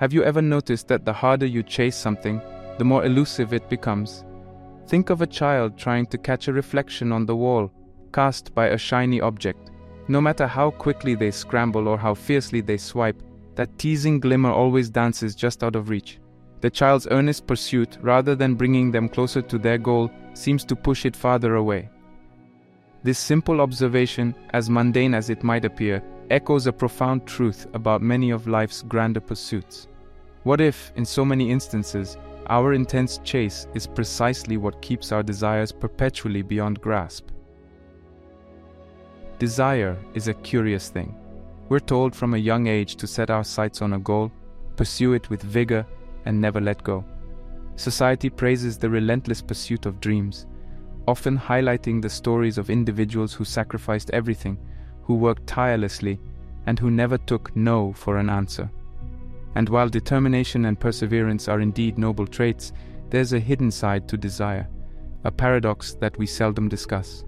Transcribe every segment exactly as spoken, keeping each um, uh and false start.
Have you ever noticed that the harder you chase something, the more elusive it becomes? Think of a child trying to catch a reflection on the wall, cast by a shiny object. No matter how quickly they scramble or how fiercely they swipe, that teasing glimmer always dances just out of reach. The child's earnest pursuit, rather than bringing them closer to their goal, seems to push it farther away. This simple observation, as mundane as it might appear, echoes a profound truth about many of life's grander pursuits. What if, in so many instances, our intense chase is precisely what keeps our desires perpetually beyond grasp? Desire is a curious thing. We're told from a young age to set our sights on a goal, pursue it with vigor, and never let go. Society praises the relentless pursuit of dreams, often highlighting the stories of individuals who sacrificed everything, who worked tirelessly, and who never took no for an answer. And while determination and perseverance are indeed noble traits, there's a hidden side to desire, a paradox that we seldom discuss.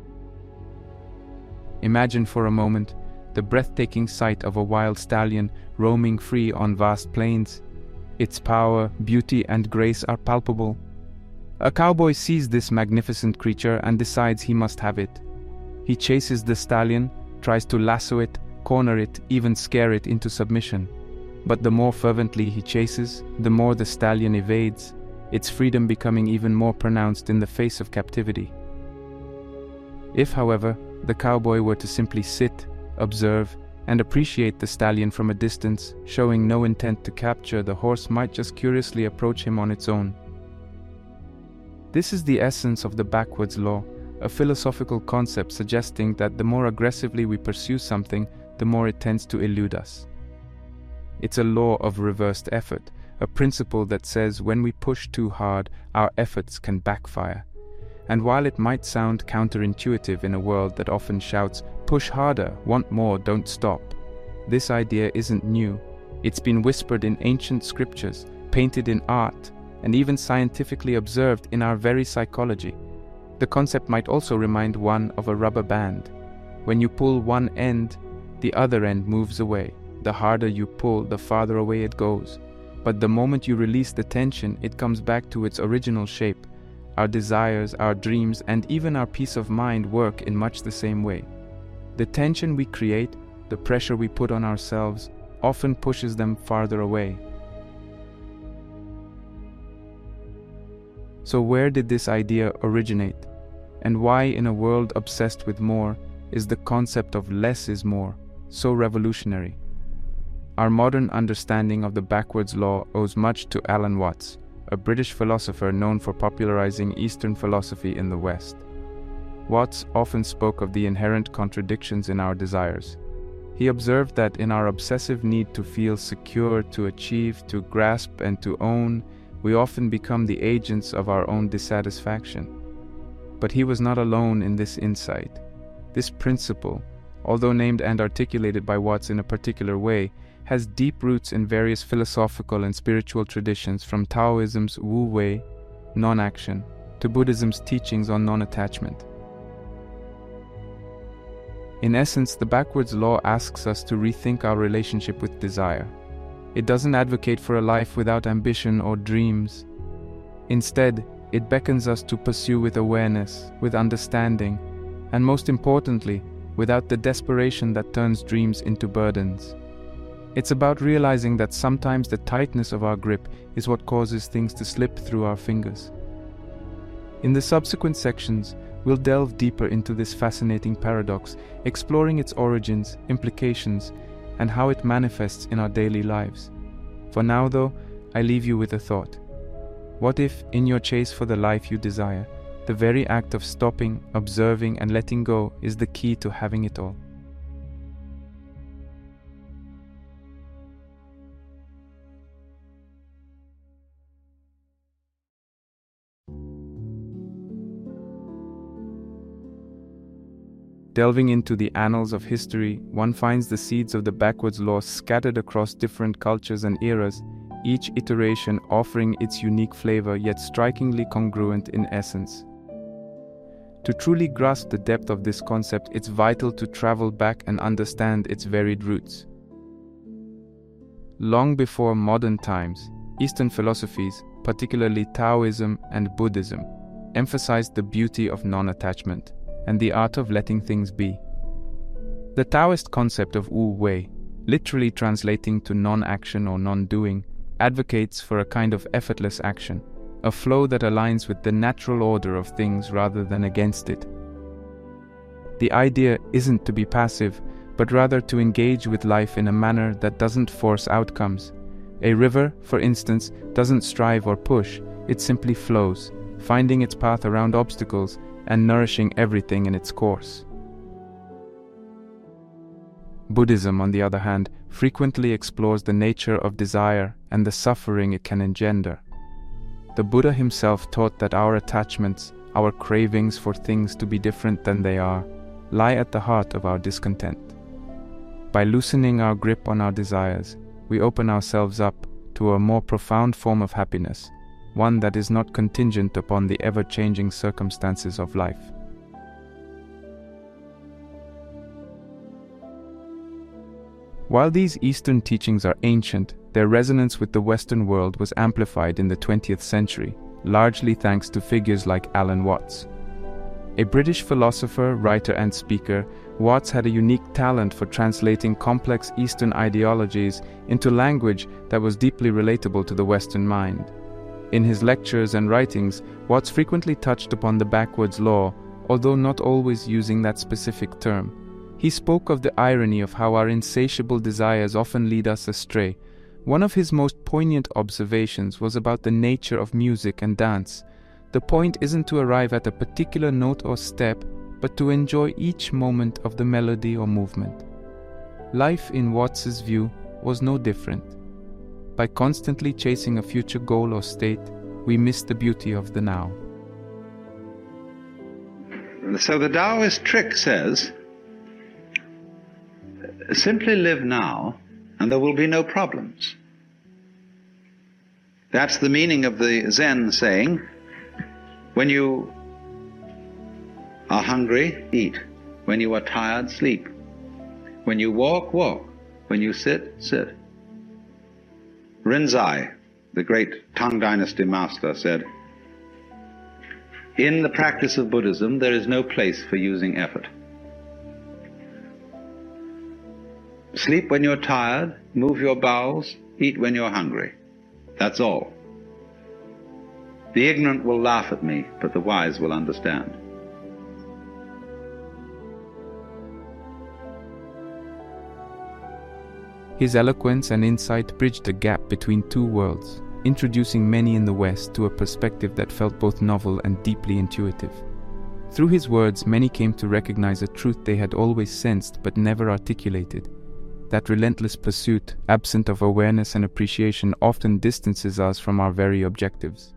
Imagine for a moment the breathtaking sight of a wild stallion roaming free on vast plains. Its power, beauty, and grace are palpable. A cowboy sees this magnificent creature and decides he must have it. He chases the stallion, tries to lasso it, corner it, even scare it into submission. But the more fervently he chases, the more the stallion evades, its freedom becoming even more pronounced in the face of captivity. If, however, the cowboy were to simply sit, observe, and appreciate the stallion from a distance, showing no intent to capture, the horse might just curiously approach him on its own. This is the essence of the backwards law, a philosophical concept suggesting that the more aggressively we pursue something, the more it tends to elude us. It's a law of reversed effort, a principle that says when we push too hard, our efforts can backfire. And while it might sound counterintuitive in a world that often shouts, "Push harder, want more, don't stop," this idea isn't new. It's been whispered in ancient scriptures, painted in art, and even scientifically observed in our very psychology. The concept might also remind one of a rubber band. When you pull one end, the other end moves away. The harder you pull, the farther away it goes. But the moment you release the tension, it comes back to its original shape. Our desires, our dreams, and even our peace of mind work in much the same way. The tension we create, the pressure we put on ourselves, often pushes them farther away. So where did this idea originate? And why, in a world obsessed with more, is the concept of less is more so revolutionary? Our modern understanding of the backwards law owes much to Alan Watts, a British philosopher known for popularizing Eastern philosophy in the West. Watts often spoke of the inherent contradictions in our desires. He observed that in our obsessive need to feel secure, to achieve, to grasp, and to own, we often become the agents of our own dissatisfaction. But he was not alone in this insight. This principle, although named and articulated by Watts in a particular way, has deep roots in various philosophical and spiritual traditions, from Taoism's Wu Wei, non-action, to Buddhism's teachings on non-attachment. In essence, the backwards law asks us to rethink our relationship with desire. It doesn't advocate for a life without ambition or dreams. Instead, it beckons us to pursue with awareness, with understanding, and most importantly, without the desperation that turns dreams into burdens. It's about realizing that sometimes the tightness of our grip is what causes things to slip through our fingers. In the subsequent sections, we'll delve deeper into this fascinating paradox, exploring its origins, implications, and how it manifests in our daily lives. For now, though, I leave you with a thought. What if, in your chase for the life you desire, the very act of stopping, observing, and letting go is the key to having it all? Delving into the annals of history, one finds the seeds of the backwards law scattered across different cultures and eras, each iteration offering its unique flavor yet strikingly congruent in essence. To truly grasp the depth of this concept, it's vital to travel back and understand its varied roots. Long before modern times, Eastern philosophies, particularly Taoism and Buddhism, emphasized the beauty of non-attachment and the art of letting things be. The Taoist concept of Wu Wei, literally translating to non-action or non-doing, advocates for a kind of effortless action, a flow that aligns with the natural order of things rather than against it. The idea isn't to be passive, but rather to engage with life in a manner that doesn't force outcomes. A river, for instance, doesn't strive or push, it simply flows, finding its path around obstacles and nourishing everything in its course. Buddhism, on the other hand, frequently explores the nature of desire and the suffering it can engender. The Buddha himself taught that our attachments, our cravings for things to be different than they are, lie at the heart of our discontent. By loosening our grip on our desires, we open ourselves up to a more profound form of happiness, one that is not contingent upon the ever-changing circumstances of life. While these Eastern teachings are ancient, their resonance with the Western world was amplified in the twentieth century, largely thanks to figures like Alan Watts. A British philosopher, writer, and speaker, Watts had a unique talent for translating complex Eastern ideologies into language that was deeply relatable to the Western mind. In his lectures and writings, Watts frequently touched upon the backwards law, although not always using that specific term. He spoke of the irony of how our insatiable desires often lead us astray. One of his most poignant observations was about the nature of music and dance. The point isn't to arrive at a particular note or step, but to enjoy each moment of the melody or movement. Life, in Watts's view, was no different. By constantly chasing a future goal or state, we miss the beauty of the now. So the Taoist trick says, simply live now and there will be no problems. That's the meaning of the Zen saying, when you are hungry, eat. When you are tired, sleep. When you walk, walk. When you sit, sit. Rinzai, the great Tang Dynasty master, said, in the practice of Buddhism, there is no place for using effort. Sleep when you're tired, move your bowels, eat when you're hungry. That's all. The ignorant will laugh at me, but the wise will understand. His eloquence and insight bridged the gap between two worlds, introducing many in the West to a perspective that felt both novel and deeply intuitive. Through his words, many came to recognize a truth they had always sensed but never articulated. That relentless pursuit, absent of awareness and appreciation, often distances us from our very objectives.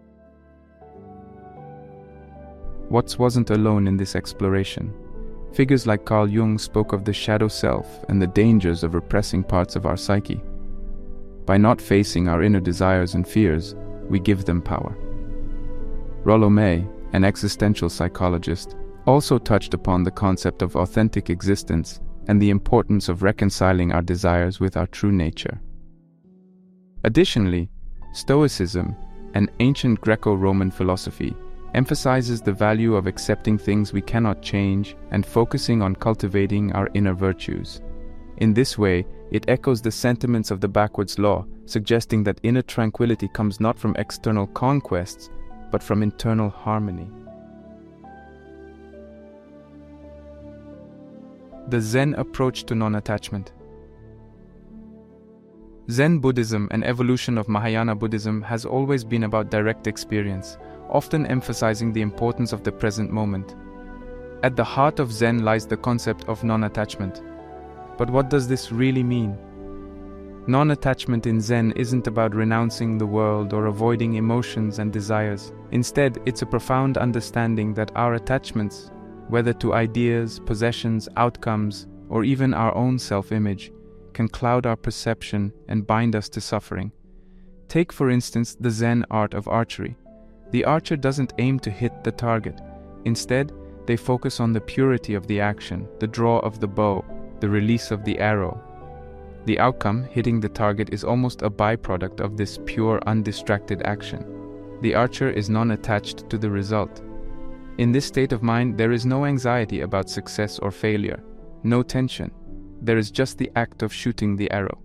Watts wasn't alone in this exploration. Figures like Carl Jung spoke of the shadow self and the dangers of repressing parts of our psyche. By not facing our inner desires and fears, we give them power. Rollo May, an existential psychologist, also touched upon the concept of authentic existence and the importance of reconciling our desires with our true nature. Additionally, Stoicism, an ancient Greco-Roman philosophy, emphasizes the value of accepting things we cannot change and focusing on cultivating our inner virtues. In this way, it echoes the sentiments of the backwards law, suggesting that inner tranquility comes not from external conquests, but from internal harmony. The Zen approach to non-attachment. Zen Buddhism, an evolution of Mahayana Buddhism, has always been about direct experience, often emphasizing the importance of the present moment. At the heart of Zen lies the concept of non-attachment. But what does this really mean? Non-attachment in Zen isn't about renouncing the world or avoiding emotions and desires. Instead, it's a profound understanding that our attachments, whether to ideas, possessions, outcomes, or even our own self-image, can cloud our perception and bind us to suffering. Take, for instance, the Zen art of archery. The archer doesn't aim to hit the target. Instead, they focus on the purity of the action, the draw of the bow, the release of the arrow. The outcome, hitting the target, is almost a byproduct of this pure, undistracted action. The archer is non-attached to the result. In this state of mind, there is no anxiety about success or failure, no tension. There is just the act of shooting the arrow.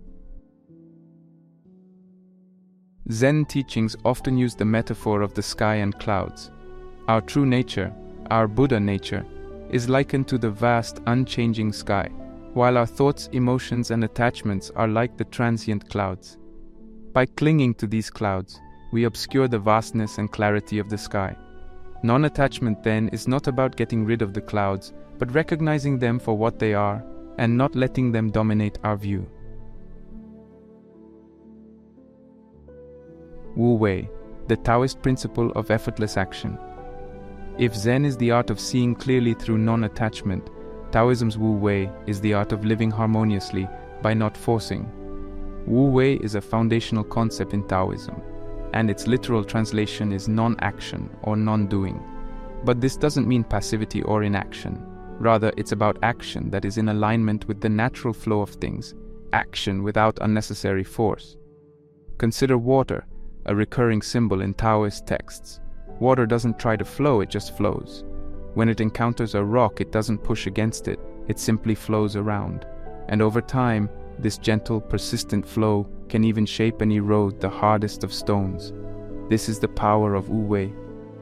Zen teachings often use the metaphor of the sky and clouds. Our true nature, our Buddha nature, is likened to the vast, unchanging sky, while our thoughts, emotions, and attachments are like the transient clouds. By clinging to these clouds, we obscure the vastness and clarity of the sky. Non-attachment, then, is not about getting rid of the clouds, but recognizing them for what they are and not letting them dominate our view. Wu Wei, the Taoist principle of effortless action. If Zen is the art of seeing clearly through non-attachment, Taoism's Wu Wei is the art of living harmoniously by not forcing. Wu Wei is a foundational concept in Taoism, and its literal translation is non-action or non-doing. But this doesn't mean passivity or inaction. Rather, it's about action that is in alignment with the natural flow of things, action without unnecessary force. Consider water, a recurring symbol in Taoist texts. Water doesn't try to flow, it just flows. When it encounters a rock, it doesn't push against it, it simply flows around. And over time, this gentle, persistent flow can even shape and erode the hardest of stones. This is the power of Wu Wei.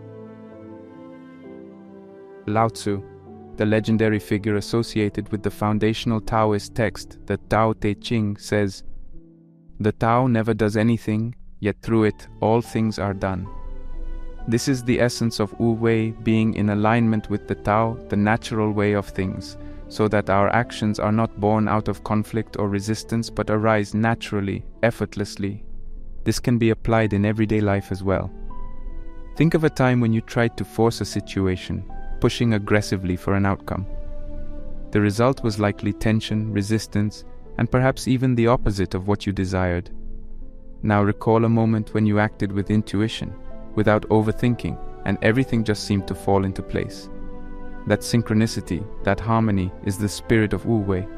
Lao Tzu, the legendary figure associated with the foundational Taoist text, the Tao Te Ching, says, "The Tao never does anything, yet through it all things are done." This is the essence of Wu Wei, being in alignment with the Tao, the natural way of things, so that our actions are not born out of conflict or resistance but arise naturally, effortlessly. This can be applied in everyday life as well. Think of a time when you tried to force a situation, pushing aggressively for an outcome. The result was likely tension, resistance, and perhaps even the opposite of what you desired. Now recall a moment when you acted with intuition, without overthinking, and everything just seemed to fall into place. That synchronicity, that harmony, is the spirit of Wu Wei.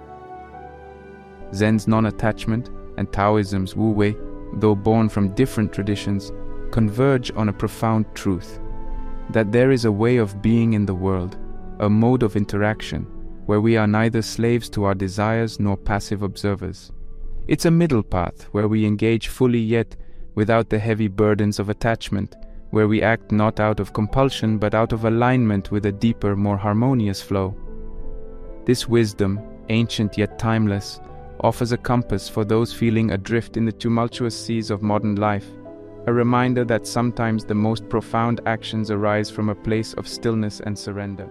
Zen's non-attachment and Taoism's Wu Wei, though born from different traditions, converge on a profound truth: that there is a way of being in the world, a mode of interaction, where we are neither slaves to our desires nor passive observers. It's a middle path where we engage fully yet without the heavy burdens of attachment, where we act not out of compulsion but out of alignment with a deeper, more harmonious flow. This wisdom, ancient yet timeless, offers a compass for those feeling adrift in the tumultuous seas of modern life, a reminder that sometimes the most profound actions arise from a place of stillness and surrender.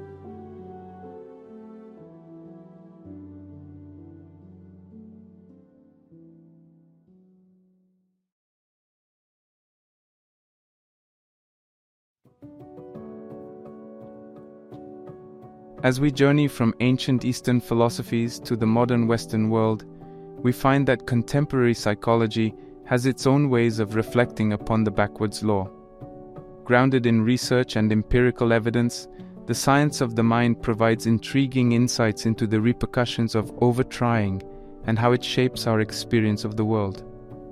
As we journey from ancient Eastern philosophies to the modern Western world, we find that contemporary psychology has its own ways of reflecting upon the backwards law. Grounded in research and empirical evidence, the science of the mind provides intriguing insights into the repercussions of overtrying and how it shapes our experience of the world.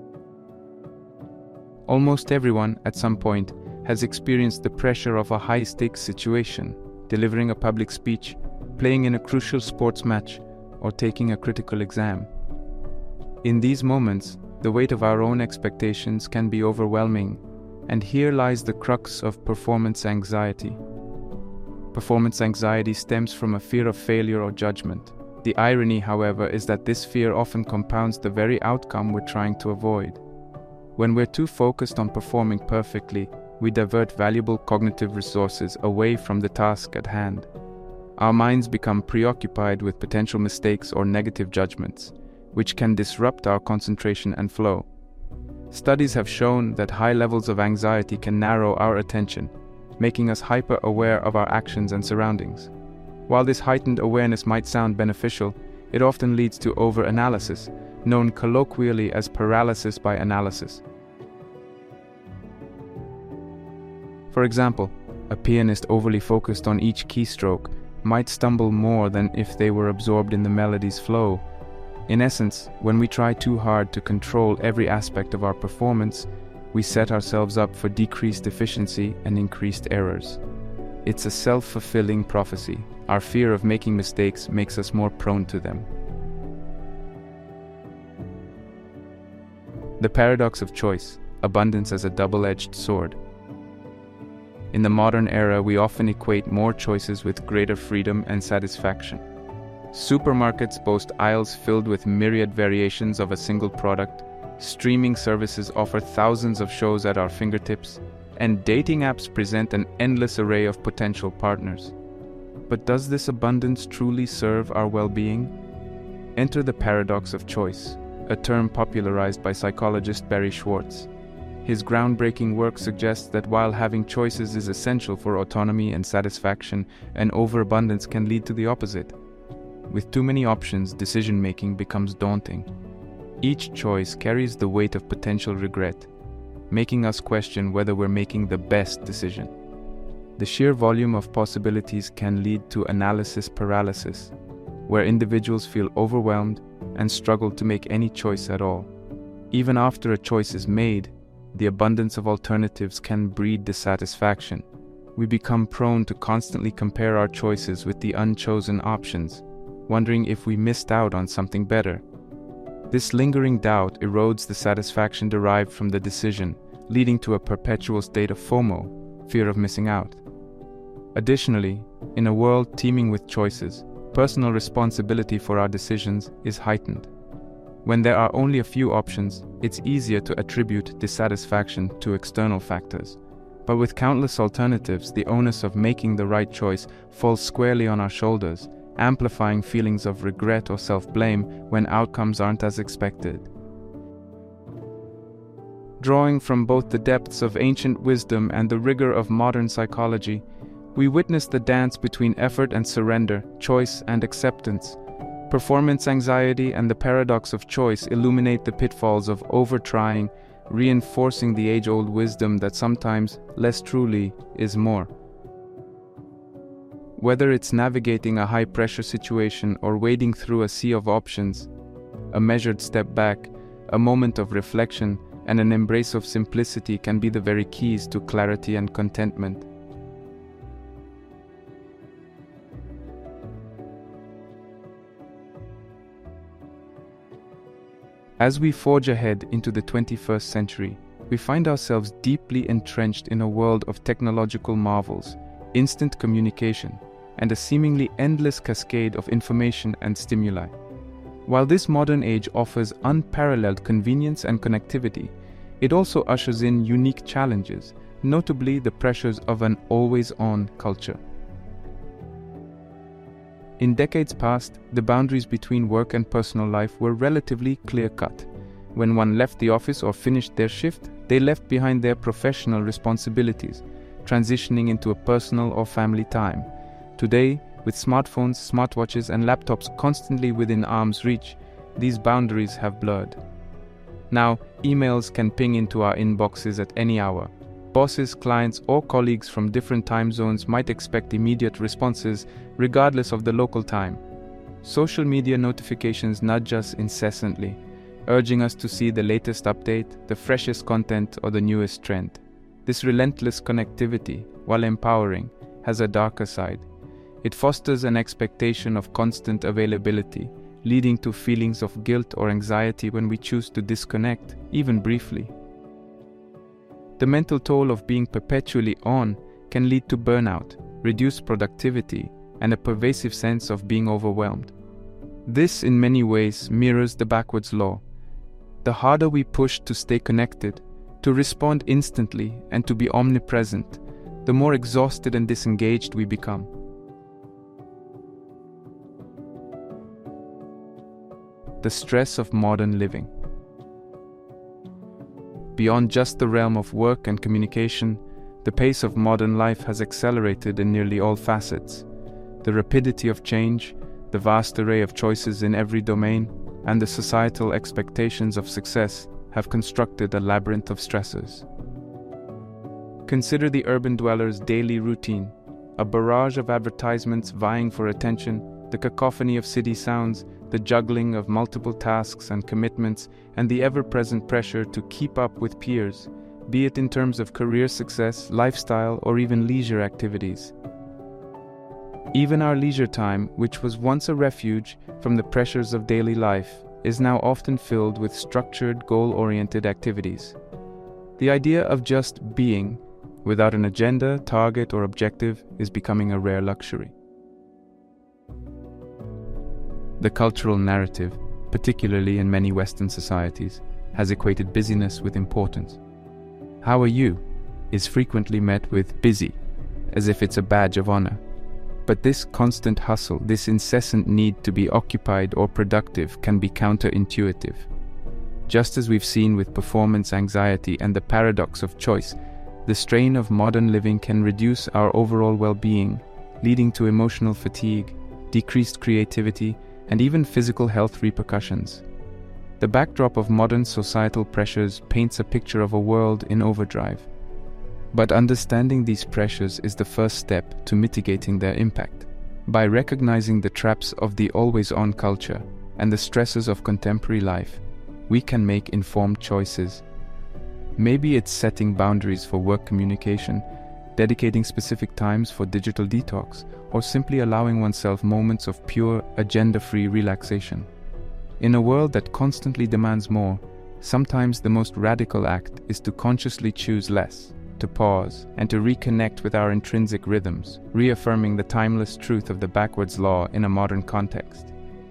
Almost everyone, at some point, has experienced the pressure of a high-stakes situation, delivering a public speech, playing in a crucial sports match, or taking a critical exam. In these moments, the weight of our own expectations can be overwhelming, and here lies the crux of performance anxiety. Performance anxiety stems from a fear of failure or judgment. The irony, however, is that this fear often compounds the very outcome we're trying to avoid. When we're too focused on performing perfectly, we divert valuable cognitive resources away from the task at hand. Our minds become preoccupied with potential mistakes or negative judgments, which can disrupt our concentration and flow. Studies have shown that high levels of anxiety can narrow our attention, making us hyper-aware of our actions and surroundings. While this heightened awareness might sound beneficial, it often leads to over-analysis, known colloquially as paralysis by analysis. For example, a pianist overly focused on each keystroke might stumble more than if they were absorbed in the melody's flow. In essence, when we try too hard to control every aspect of our performance, we set ourselves up for decreased efficiency and increased errors. It's a self-fulfilling prophecy. Our fear of making mistakes makes us more prone to them. The paradox of choice, abundance as a double-edged sword. In the modern era, we often equate more choices with greater freedom and satisfaction. Supermarkets boast aisles filled with myriad variations of a single product, streaming services offer thousands of shows at our fingertips, and dating apps present an endless array of potential partners. But does this abundance truly serve our well-being? Enter the paradox of choice, a term popularized by psychologist Barry Schwartz. His groundbreaking work suggests that while having choices is essential for autonomy and satisfaction, an overabundance can lead to the opposite. With too many options, decision-making becomes daunting. Each choice carries the weight of potential regret, making us question whether we're making the best decision. The sheer volume of possibilities can lead to analysis paralysis, where individuals feel overwhelmed and struggle to make any choice at all. Even after a choice is made, the abundance of alternatives can breed dissatisfaction. We become prone to constantly compare our choices with the unchosen options, wondering if we missed out on something better. This lingering doubt erodes the satisfaction derived from the decision, leading to a perpetual state of FOMO, fear of missing out. Additionally, in a world teeming with choices, personal responsibility for our decisions is heightened. When there are only a few options, it's easier to attribute dissatisfaction to external factors. But with countless alternatives, the onus of making the right choice falls squarely on our shoulders, amplifying feelings of regret or self-blame when outcomes aren't as expected. Drawing from both the depths of ancient wisdom and the rigor of modern psychology, we witness the dance between effort and surrender, choice and acceptance. Performance anxiety and the paradox of choice illuminate the pitfalls of over-trying, reinforcing the age-old wisdom that sometimes less truly is more. Whether it's navigating a high-pressure situation or wading through a sea of options, a measured step back, a moment of reflection, and an embrace of simplicity can be the very keys to clarity and contentment. As we forge ahead into the twenty-first century, we find ourselves deeply entrenched in a world of technological marvels, instant communication, and a seemingly endless cascade of information and stimuli. While this modern age offers unparalleled convenience and connectivity, it also ushers in unique challenges, notably the pressures of an always-on culture. In decades past, the boundaries between work and personal life were relatively clear-cut. When one left the office or finished their shift, they left behind their professional responsibilities, transitioning into a personal or family time. Today, with smartphones, smartwatches, and laptops constantly within arm's reach, these boundaries have blurred. Now, emails can ping into our inboxes at any hour. Bosses, clients, or colleagues from different time zones might expect immediate responses regardless of the local time. Social media notifications nudge us incessantly, urging us to see the latest update, the freshest content, or the newest trend. This relentless connectivity, while empowering, has a darker side. It fosters an expectation of constant availability, leading to feelings of guilt or anxiety when we choose to disconnect, even briefly. The mental toll of being perpetually on can lead to burnout, reduced productivity, and a pervasive sense of being overwhelmed. This, in many ways, mirrors the backwards law. The harder we push to stay connected, to respond instantly, and to be omnipresent, the more exhausted and disengaged we become. The stress of modern living. Beyond just the realm of work and communication, the pace of modern life has accelerated in nearly all facets. The rapidity of change, the vast array of choices in every domain, and the societal expectations of success have constructed a labyrinth of stressors. Consider the urban dweller's daily routine, a barrage of advertisements vying for attention, the cacophony of city sounds, the juggling of multiple tasks and commitments, and the ever-present pressure to keep up with peers, be it in terms of career success, lifestyle, or even leisure activities. Even our leisure time, which was once a refuge from the pressures of daily life, is now often filled with structured, goal-oriented activities. The idea of just being, without an agenda, target, or objective, is becoming a rare luxury. The cultural narrative, particularly in many Western societies, has equated busyness with importance. "How are you?" is frequently met with "busy," as if it's a badge of honor. But this constant hustle, this incessant need to be occupied or productive, can be counterintuitive. Just as we've seen with performance anxiety and the paradox of choice, the strain of modern living can reduce our overall well-being, leading to emotional fatigue, decreased creativity, and even physical health repercussions. The backdrop of modern societal pressures paints a picture of a world in overdrive. But understanding these pressures is the first step to mitigating their impact. By recognizing the traps of the always-on culture and the stresses of contemporary life, we can make informed choices. Maybe it's setting boundaries for work communication, dedicating specific times for digital detox, or simply allowing oneself moments of pure, agenda-free relaxation. In a world that constantly demands more, sometimes the most radical act is to consciously choose less, to pause, and to reconnect with our intrinsic rhythms, reaffirming the timeless truth of the backwards law in a modern context.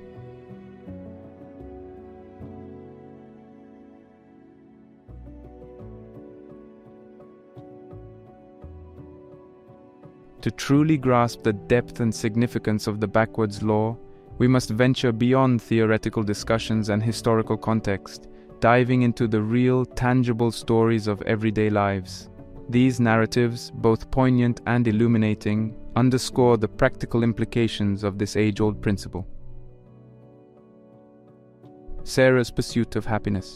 To truly grasp the depth and significance of the backwards law, we must venture beyond theoretical discussions and historical context, diving into the real, tangible stories of everyday lives. These narratives, both poignant and illuminating, underscore the practical implications of this age-old principle. Sarah's pursuit of happiness.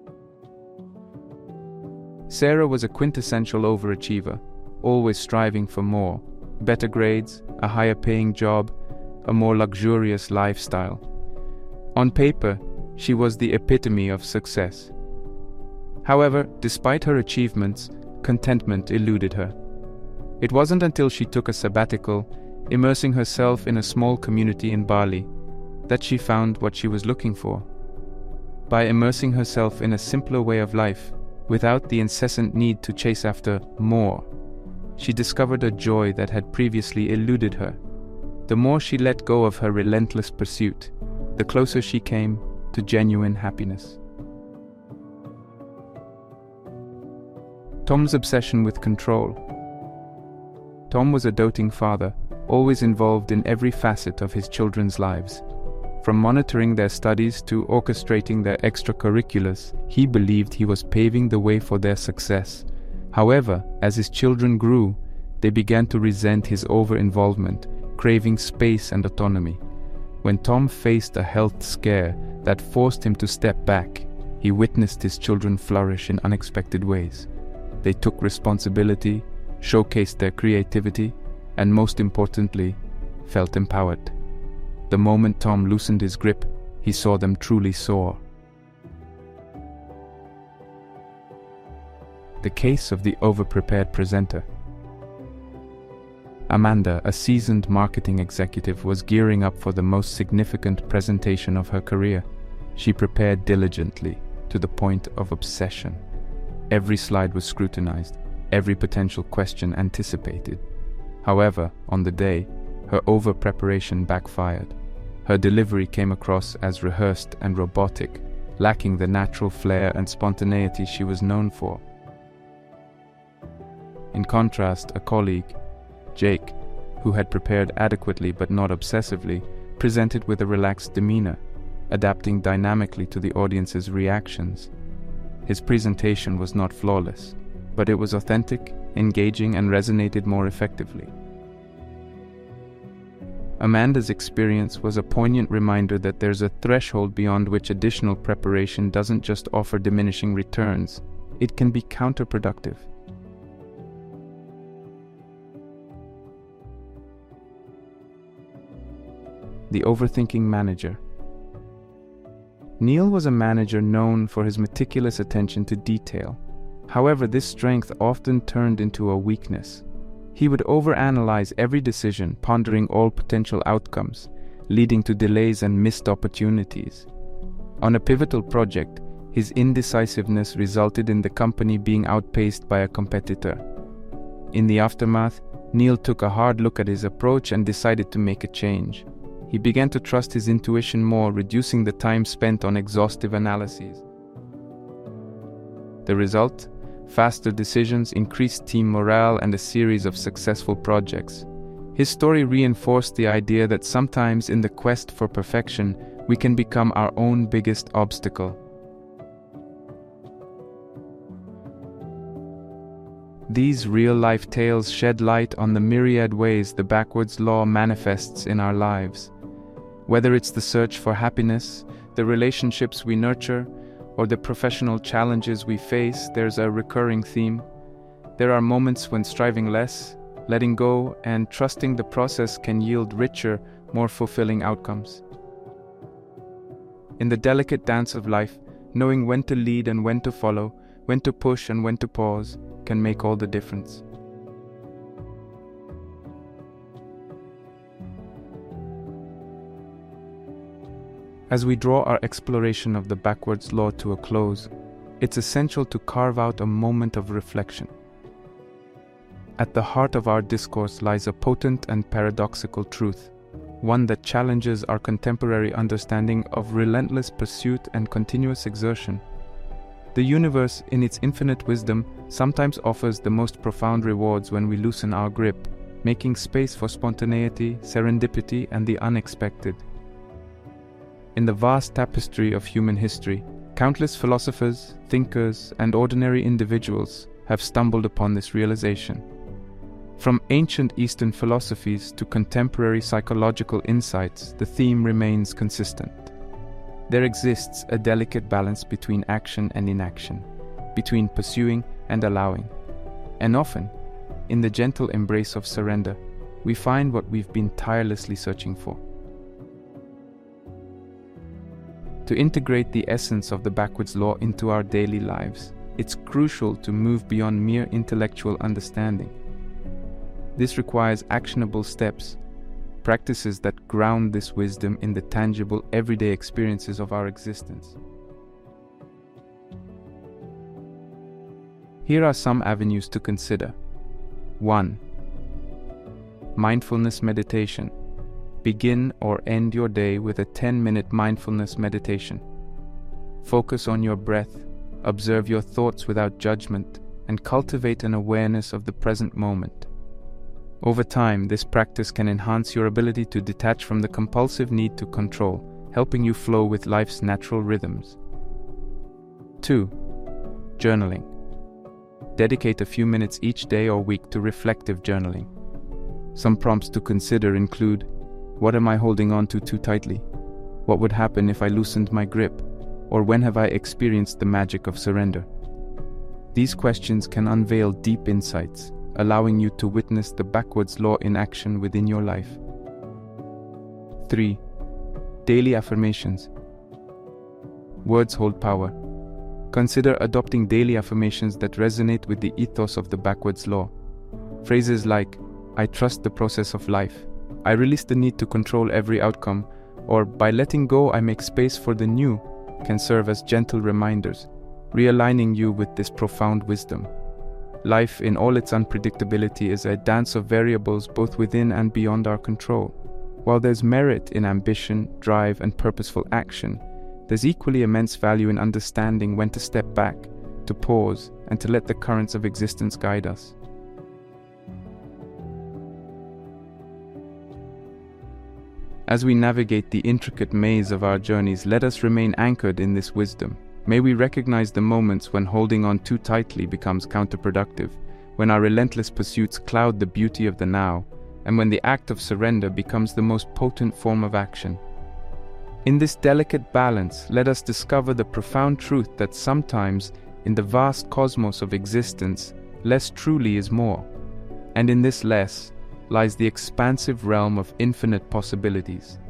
Sarah was a quintessential overachiever, always striving for more, better grades, a higher-paying job, a more luxurious lifestyle. On paper, she was the epitome of success. However, despite her achievements, contentment eluded her. It wasn't until she took a sabbatical, immersing herself in a small community in Bali, that she found what she was looking for. By immersing herself in a simpler way of life, without the incessant need to chase after more, she discovered a joy that had previously eluded her. The more she let go of her relentless pursuit, the closer she came to genuine happiness. Tom's obsession with control. Tom was a doting father, always involved in every facet of his children's lives. From monitoring their studies to orchestrating their extracurriculars, he believed he was paving the way for their success. However, as his children grew, they began to resent his over-involvement, craving space and autonomy. When Tom faced a health scare that forced him to step back, he witnessed his children flourish in unexpected ways. They took responsibility, showcased their creativity, and most importantly, felt empowered. The moment Tom loosened his grip, he saw them truly soar. The case of the over-prepared presenter. Amanda, a seasoned marketing executive, was gearing up for the most significant presentation of her career. She prepared diligently, to the point of obsession. Every slide was scrutinized, every potential question anticipated. However, on the day, her over-preparation backfired. Her delivery came across as rehearsed and robotic, lacking the natural flair and spontaneity she was known for. In contrast, a colleague, Jake, who had prepared adequately but not obsessively, presented with a relaxed demeanor, adapting dynamically to the audience's reactions. His presentation was not flawless, but it was authentic, engaging, and resonated more effectively. Amanda's experience was a poignant reminder that there's a threshold beyond which additional preparation doesn't just offer diminishing returns, it can be counterproductive. The overthinking manager. Neil was a manager known for his meticulous attention to detail. However, this strength often turned into a weakness. He would overanalyze every decision, pondering all potential outcomes, leading to delays and missed opportunities. On a pivotal project, his indecisiveness resulted in the company being outpaced by a competitor. In the aftermath, Neil took a hard look at his approach and decided to make a change. He began to trust his intuition more, reducing the time spent on exhaustive analyses. The result? Faster decisions, increased team morale, and a series of successful projects. His story reinforced the idea that sometimes in the quest for perfection, we can become our own biggest obstacle. These real-life tales shed light on the myriad ways the backwards law manifests in our lives. Whether it's the search for happiness, the relationships we nurture, or the professional challenges we face, there's a recurring theme. There are moments when striving less, letting go, and trusting the process can yield richer, more fulfilling outcomes. In the delicate dance of life, knowing when to lead and when to follow, when to push and when to pause, can make all the difference. As we draw our exploration of the backwards law to a close, it's essential to carve out a moment of reflection. At the heart of our discourse lies a potent and paradoxical truth, one that challenges our contemporary understanding of relentless pursuit and continuous exertion. The universe, in its infinite wisdom, sometimes offers the most profound rewards when we loosen our grip, making space for spontaneity, serendipity, and the unexpected. In the vast tapestry of human history, countless philosophers, thinkers, and ordinary individuals have stumbled upon this realization. From ancient Eastern philosophies to contemporary psychological insights, the theme remains consistent. There exists a delicate balance between action and inaction, between pursuing and allowing. And often, in the gentle embrace of surrender, we find what we've been tirelessly searching for. To integrate the essence of the backwards law into our daily lives, it's crucial to move beyond mere intellectual understanding. This requires actionable steps, practices that ground this wisdom in the tangible, everyday experiences of our existence. Here are some avenues to consider. one. Mindfulness meditation. Begin or end your day with a ten-minute mindfulness meditation. Focus on your breath, observe your thoughts without judgment, and cultivate an awareness of the present moment. Over time, this practice can enhance your ability to detach from the compulsive need to control, helping you flow with life's natural rhythms. two. Journaling. Dedicate a few minutes each day or week to reflective journaling. Some prompts to consider include: what am I holding on to too tightly? What would happen if I loosened my grip? Or when have I experienced the magic of surrender? These questions can unveil deep insights, allowing you to witness the backwards law in action within your life. three. Daily affirmations. Words hold power. Consider adopting daily affirmations that resonate with the ethos of the backwards law. Phrases like, "I trust the process of life," "I release the need to control every outcome," or "by letting go I make space for the new," can serve as gentle reminders, realigning you with this profound wisdom. Life, in all its unpredictability, is a dance of variables both within and beyond our control. While there's merit in ambition, drive, and purposeful action, there's equally immense value in understanding when to step back, to pause, and to let the currents of existence guide us. As we navigate the intricate maze of our journeys, let us remain anchored in this wisdom. May we recognize the moments when holding on too tightly becomes counterproductive, when our relentless pursuits cloud the beauty of the now, and when the act of surrender becomes the most potent form of action. In this delicate balance, let us discover the profound truth that sometimes, in the vast cosmos of existence, less truly is more, and in this less lies the expansive realm of infinite possibilities.